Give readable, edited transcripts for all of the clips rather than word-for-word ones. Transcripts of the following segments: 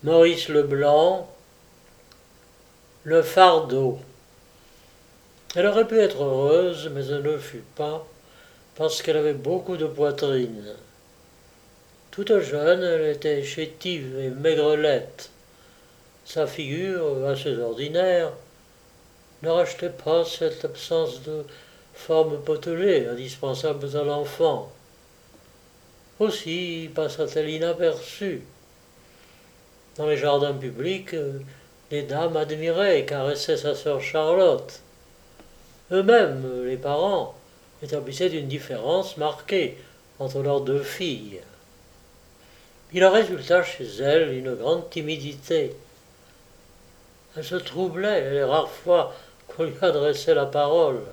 Maurice Leblanc, le fardeau. Elle aurait pu être heureuse, mais elle ne fut pas, parce qu'elle avait beaucoup de poitrine. Toute jeune, elle était chétive et maigrelette. Sa figure, assez ordinaire, ne rachetait pas cette absence de forme potelée indispensable à l'enfant. Aussi passa-t-elle inaperçue. Dans les jardins publics, les dames admiraient et caressaient sa sœur Charlotte. Eux-mêmes, les parents, établissaient une différence marquée entre leurs deux filles. Il en résulta chez elle une grande timidité. Elle se troublait les rares fois qu'on lui adressait la parole.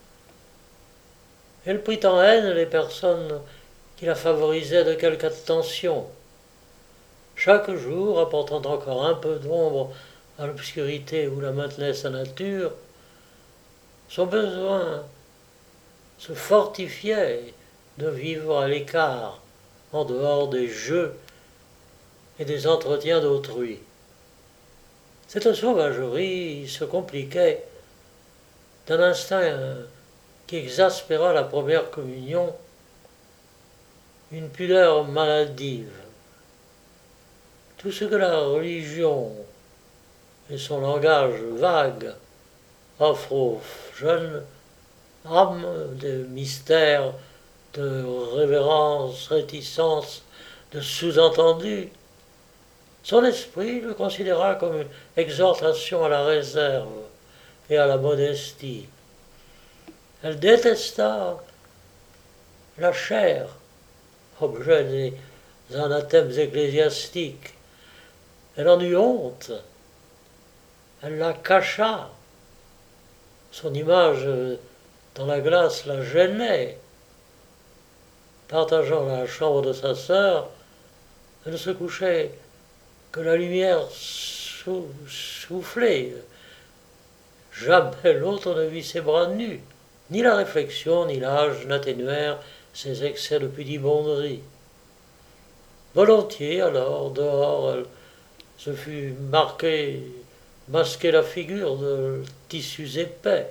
Elle prit en haine les personnes qui la favorisaient de quelque attention. Chaque jour, apportant encore un peu d'ombre à l'obscurité où la maintenait sa nature, son besoin se fortifiait de vivre à l'écart, en dehors des jeux et des entretiens d'autrui. Cette sauvagerie se compliquait d'un instinct qui exaspéra la première communion, une pudeur maladive. Tout ce que la religion et son langage vague offrent aux jeunes âmes de mystères, de révérences, réticences, de sous-entendus, son esprit le considéra comme une exhortation à la réserve et à la modestie. Elle détesta la chair, objet des anathèmes ecclésiastiques. Elle en eut honte. Elle la cacha. Son image dans la glace la gênait. Partageant la chambre de sa sœur, elle ne se couchait que la lumière soufflée. Jamais l'autre ne vit ses bras nus. Ni la réflexion ni l'âge n'atténuèrent ses excès de pudibonderie. Volontiers, alors, dehors, elle se fut masquer la figure de tissus épais.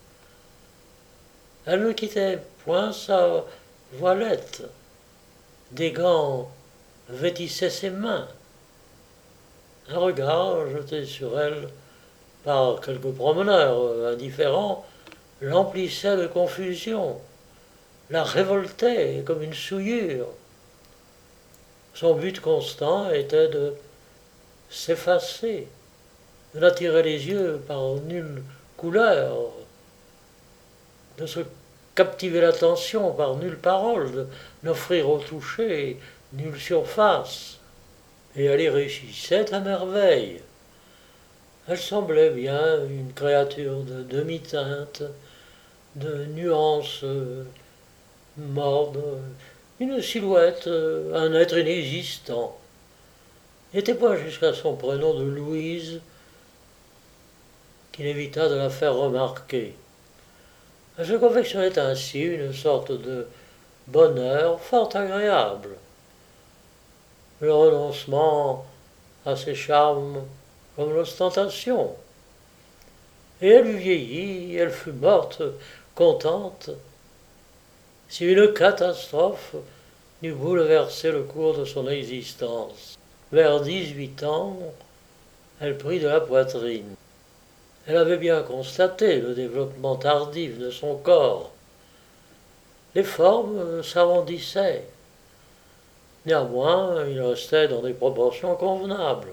Elle ne quittait point sa voilette. Des gants vêtissaient ses mains. Un regard jeté sur elle par quelques promeneurs indifférents l'emplissait de confusion, la révoltait comme une souillure. Son but constant était de s'effacer, de n'attirer les yeux par nulle couleur, de se captiver l'attention par nulle parole, de n'offrir au toucher nulle surface. Et elle y réussissait à merveille. Elle semblait bien une créature de demi-teinte, de nuances mornes, une silhouette, un être inexistant. Il n'était pas jusqu'à son prénom de Louise qu'il évita de la faire remarquer. Elle se confectionnait ainsi une sorte de bonheur fort agréable. Le renoncement à ses charmes comme l'ostentation. Et elle eut vieilli, elle fut morte, contente, si une catastrophe n'eût bouleversé le cours de son existence. Vers 18 ans, elle prit de la poitrine. Elle avait bien constaté le développement tardif de son corps. Les formes s'arrondissaient. Néanmoins, il restait dans des proportions convenables.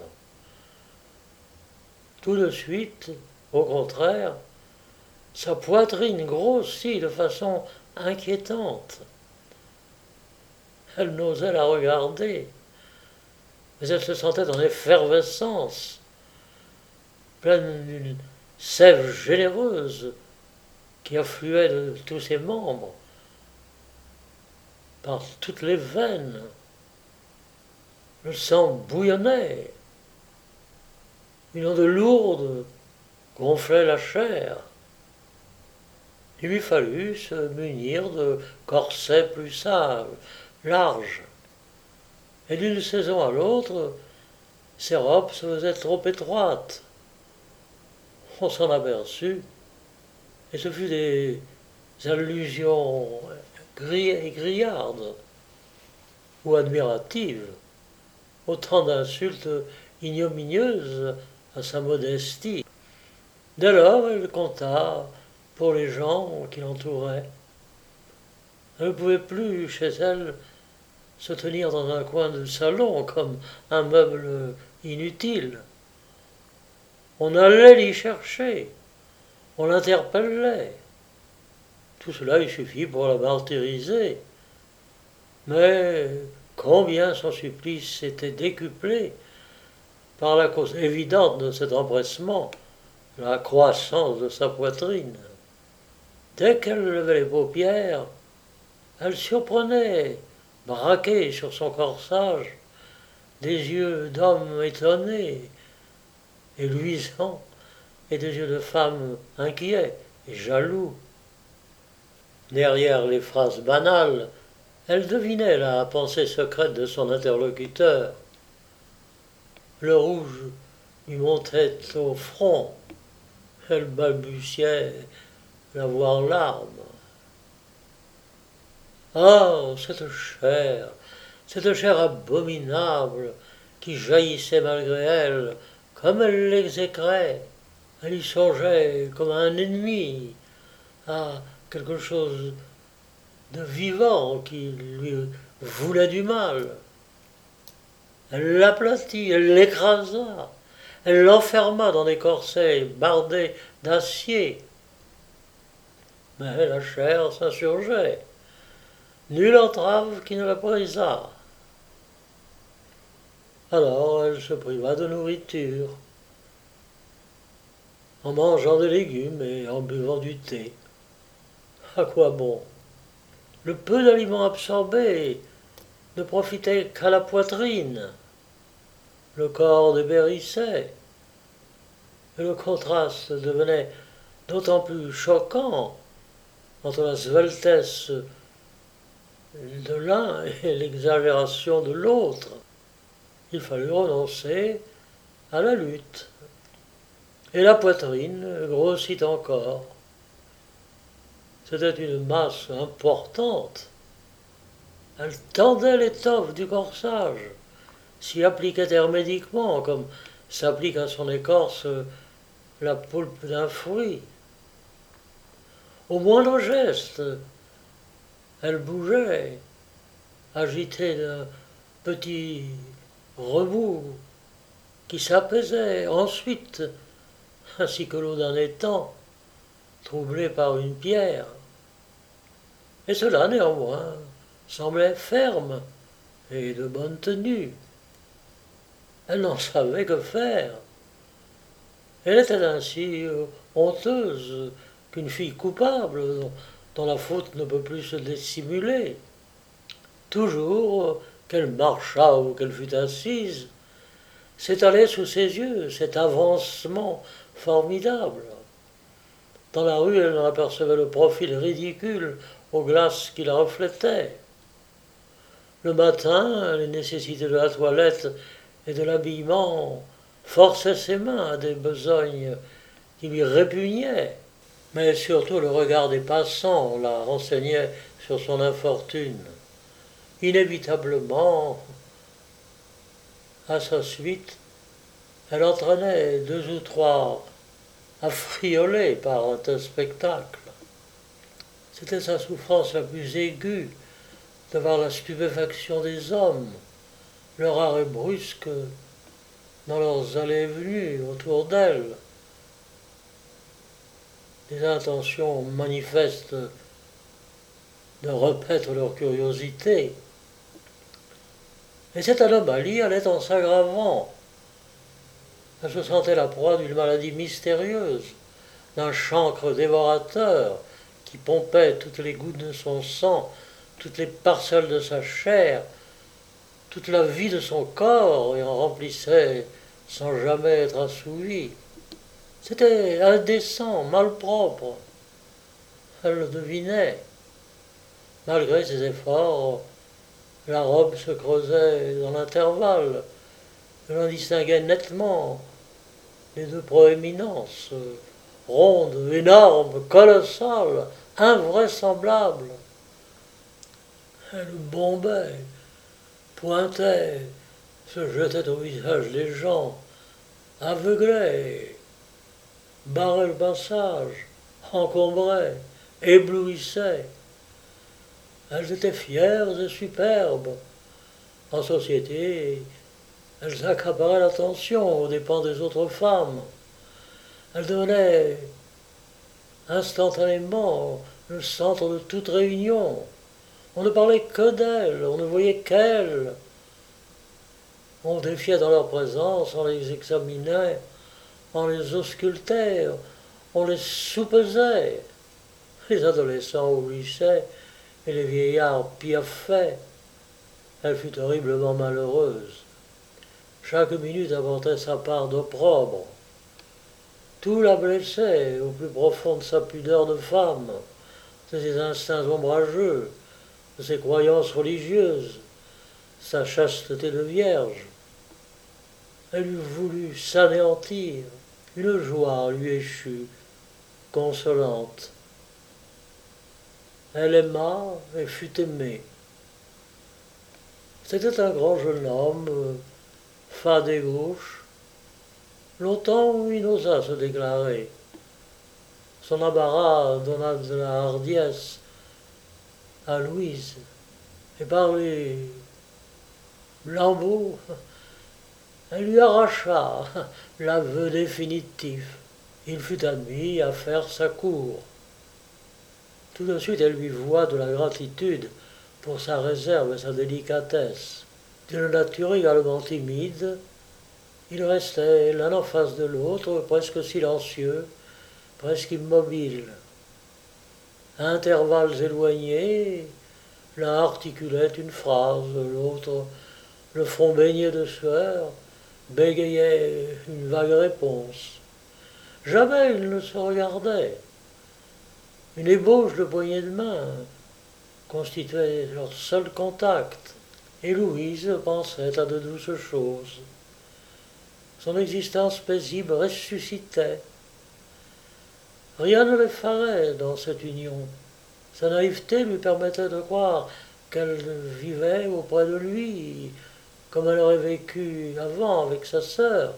Tout de suite, au contraire, sa poitrine grossit de façon inquiétante. Elle n'osait la regarder, mais elle se sentait en effervescence, pleine d'une sève généreuse qui affluait de tous ses membres, par toutes les veines. Le sang bouillonnait. Une onde lourde gonflait la chair. Il lui fallut se munir de corsets plus larges. Et d'une saison à l'autre, Ses robes se faisaient trop étroites. On s'en aperçut, et ce fut des allusions grillardes ou admiratives, autant d'insultes ignominieuses à sa modestie. Dès lors, elle compta pour les gens qui l'entouraient. Elle ne pouvait plus, chez elle, se tenir dans un coin du salon comme un meuble inutile. On allait l'y chercher, on l'interpellait. Tout cela il suffit pour la martyriser. Mais combien son supplice était décuplé par la cause évidente de cet empressement, la croissance de sa poitrine. Dès qu'elle levait les paupières, elle surprenait, braquée sur son corsage, des yeux d'homme étonné et luisants, et des yeux de femme inquiets et jaloux. Derrière les phrases banales, elle devinait la pensée secrète de son interlocuteur. Le rouge lui montait au front. Elle balbutiait la voix en larmes. Oh, cette chair abominable qui jaillissait malgré elle, comme elle l'exécrait. Elle y songeait comme à un ennemi, à quelque chose de vivant qui lui voulait du mal. Elle l'aplatit, elle l'écrasa, elle l'enferma dans des corsets bardés d'acier. Mais la chair s'insurgeait. Nulle entrave qui ne la brisât. Alors elle se priva de nourriture, en mangeant des légumes et en buvant du thé. À quoi bon? Le peu d'aliments absorbés ne profitait qu'à la poitrine. Le corps dépérissait, et le contraste devenait d'autant plus choquant entre la sveltesse de l'un et l'exagération de l'autre. Il fallut renoncer à la lutte. Et la poitrine grossit encore. C'était une masse importante. Elle tendait l'étoffe du corsage, s'y appliquait hermétiquement, comme s'applique à son écorce la pulpe d'un fruit. Au moindre geste, elle bougeait, agitée d'un petit remous qui s'apaisait ensuite, ainsi que l'eau d'un étang, troublée par une pierre. Et cela, néanmoins, semblait ferme et de bonne tenue. Elle n'en savait que faire. Elle était ainsi honteuse qu'une fille coupable dont la faute ne peut plus se dissimuler. Toujours qu'elle marchât ou qu'elle fût assise, s'étalait sous ses yeux cet avancement formidable. Dans la rue, elle en apercevait le profil ridicule aux glaces qui la reflétaient. Le matin, les nécessités de la toilette et de l'habillement forçaient ses mains à des besognes qui lui répugnaient. Mais surtout le regard des passants la renseignait sur son infortune. Inévitablement, à sa suite, elle entraînait deux ou trois affriolés par un tel spectacle. C'était sa souffrance la plus aiguë de voir la stupéfaction des hommes, leur arrêt brusque dans leurs allées et venues autour d'elle, des intentions manifestes de repaître leur curiosité. Et cette anomalie allait en s'aggravant. Elle se sentait la proie d'une maladie mystérieuse, d'un chancre dévorateur qui pompait toutes les gouttes de son sang, toutes les parcelles de sa chair, toute la vie de son corps et en remplissait sans jamais être assouvi. C'était indécent, malpropre. Elle le devinait. Malgré ses efforts, la robe se creusait dans l'intervalle, que l'on distinguait nettement les deux proéminences, rondes, énormes, colossales, invraisemblables. Elle bombait, pointait, se jetait au visage des gens, aveuglait, barrait le passage, encombrait, éblouissait. Elles étaient fières et superbes. En société, elles accaparaient l'attention aux dépens des autres femmes. Elles devenaient instantanément le centre de toute réunion. On ne parlait que d'elles, on ne voyait qu'elles. On défiait dans leur présence, on les examinait, on les auscultait, on les soupesait. Les adolescents au lycée et les vieillards piaffaient. Elle fut horriblement malheureuse. Chaque minute apportait sa part d'opprobre. Tout la blessait au plus profond de sa pudeur de femme, de ses instincts ombrageux, de ses croyances religieuses, sa chasteté de vierge. Elle eût voulu s'anéantir. Une joie lui échut, consolante. Elle aima et fut aimée. C'était un grand jeune homme, fade et gauche. Longtemps il n'osa se déclarer. Son embarras donna de la hardiesse à Louise, et par les lambeaux, elle lui arracha l'aveu définitif. Il fut admis à faire sa cour. Tout de suite, elle lui voua de la gratitude pour sa réserve et sa délicatesse. D'une nature également timide, ils restaient l'un en face de l'autre, presque silencieux, presque immobiles. À intervalles éloignés, l'un articulait une phrase, l'autre, le front baigné de sueur, bégayait une vague réponse. Jamais ils ne se regardaient. Une ébauche de poignée de main constituait leur seul contact, et Louise pensait à de douces choses. Son existence paisible ressuscitait. Rien ne l'effarait dans cette union. Sa naïveté lui permettait de croire qu'elle vivait auprès de lui, comme elle aurait vécu avant avec sa sœur,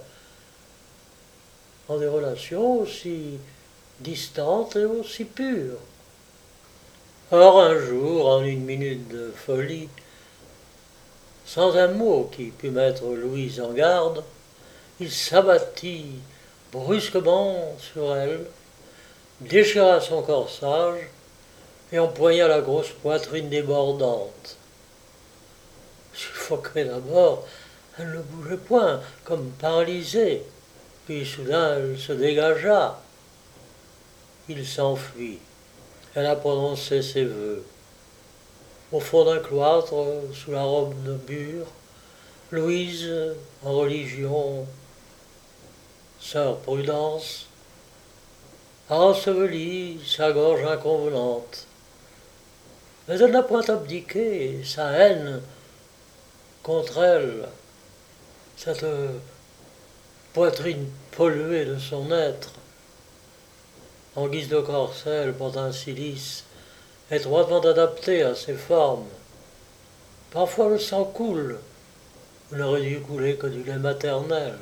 en des relations aussi distantes et aussi pures. Or un jour, en une minute de folie, sans un mot qui pût mettre Louise en garde, il s'abattit brusquement sur elle, déchira son corsage et empoigna la grosse poitrine débordante. Suffoquée d'abord, elle ne bougeait point, comme paralysée. Puis soudain elle se dégagea. Il s'enfuit. Elle a prononcé ses vœux. Au fond d'un cloître, sous la robe de bure, Louise, en religion, sœur Prudence, a enseveli sa gorge inconvenante. Mais elle n'a point abdiqué sa haine contre elle, cette poitrine polluée de son être. En guise de corset, elle porte un cilice étroitement adapté à ses formes. Parfois le sang coule, il n'aurait dû couler que du lait maternel.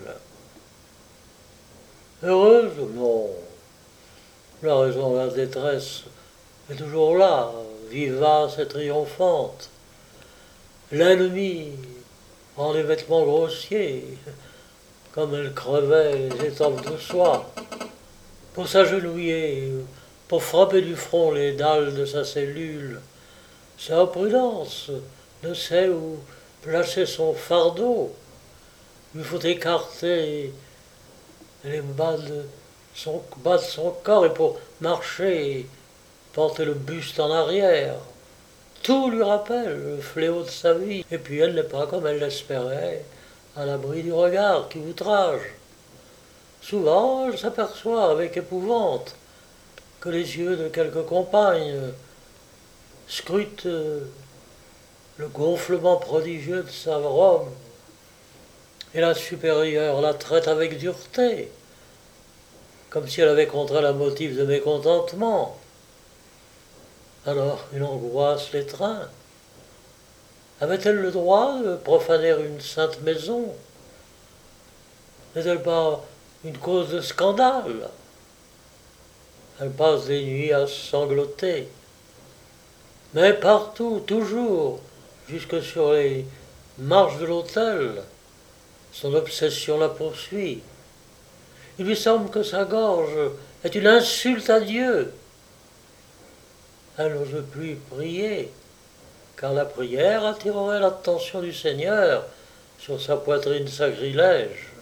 Heureuse? Non. La raison de la détresse est toujours là, vivace et triomphante. L'ennemi, en des vêtements grossiers, comme elle crevait les étoffes de soie, pour s'agenouiller, pour frapper du front les dalles de sa cellule. Sa prudence ne sait où placer son fardeau. Il faut écarter les bas de son corps et pour marcher, porter le buste en arrière. Tout lui rappelle le fléau de sa vie. Et puis elle n'est pas, comme elle l'espérait, à l'abri du regard qui outrage. Souvent, elle s'aperçoit avec épouvante que les yeux de quelques compagnes scrutent le gonflement prodigieux de sa robe, et la supérieure la traite avec dureté, comme si elle avait contraint la motif de mécontentement. Alors une angoisse l'étreint. Avait-elle le droit de profaner une sainte maison? N'est-elle pas une cause de scandale? Elle passe des nuits à sangloter. Mais partout, toujours, jusque sur les marches de l'autel, son obsession la poursuit. Il lui semble que sa gorge est une insulte à Dieu. Elle n'ose plus prier, car la prière attirerait l'attention du Seigneur sur sa poitrine sacrilège.